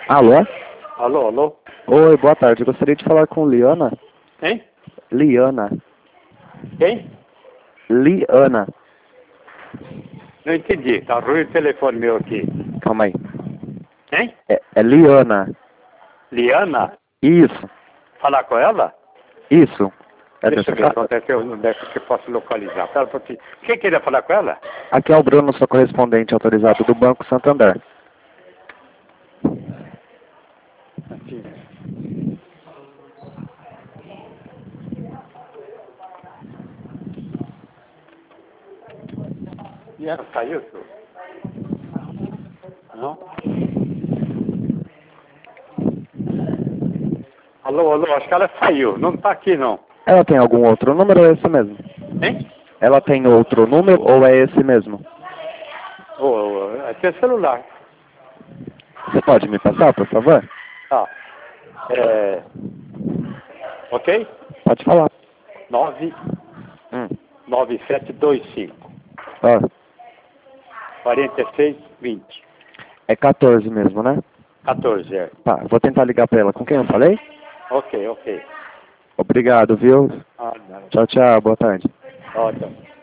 Alô? Alô, alô? Oi, boa tarde. Eu gostaria de falar com Liana. Hein? Liana. Quem? Liana. Não entendi. Tá ruim o telefone meu aqui. Calma aí. Hein? É Liana. Liana? Isso. Falar com ela? Isso. É Deixa eu dessa ver casa? onde é que eu posso localizar. Pera um pouquinho. Quem queria falar com ela? Aqui é o Bruno, sou correspondente autorizado do Banco Santander. Aqui. E ela saiu, senhor? Não? Alô, alô, acho que ela saiu. Não tá aqui, não. Ela tem algum outro número ou é esse mesmo? Hein? Ela tem outro número ou é esse mesmo? Aqui é celular. Você pode me passar, por favor? Tá. Ok? Pode falar. 99725 Ó, 4620. é 14 mesmo, né? 14, é. Tá, vou tentar ligar pra ela. Com quem eu falei? Ok, ok. Obrigado, viu? Ah, não. Tchau, tchau. Boa tarde. Ótimo.